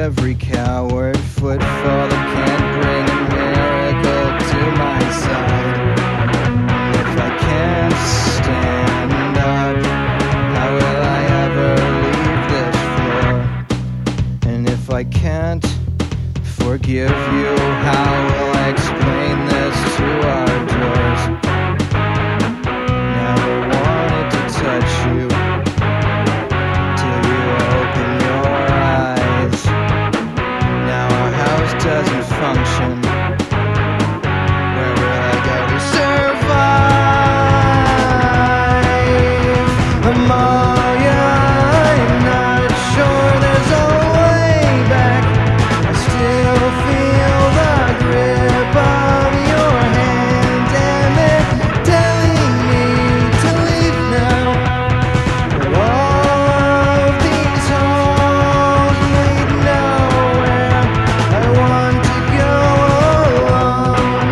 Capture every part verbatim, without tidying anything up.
every coward footfall that can't bring a miracle to my side. And if I can't stand up, how will I ever leave this floor? And if I can't forgive you, how will I explain this to our doors? Never wanted to touch you till you open your eyes. Now our house doesn't function. Where will I go to survive? Amalia, I'm not sure there's a way back. I still feel the grip of your hand, and they're telling me to leave now. But all of these halls lead nowhere. I want to go alone.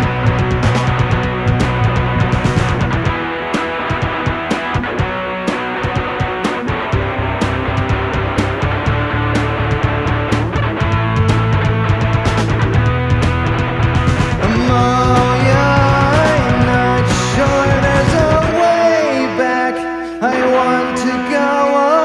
Amalia, I'm not sure there's a way back. I want to go alone.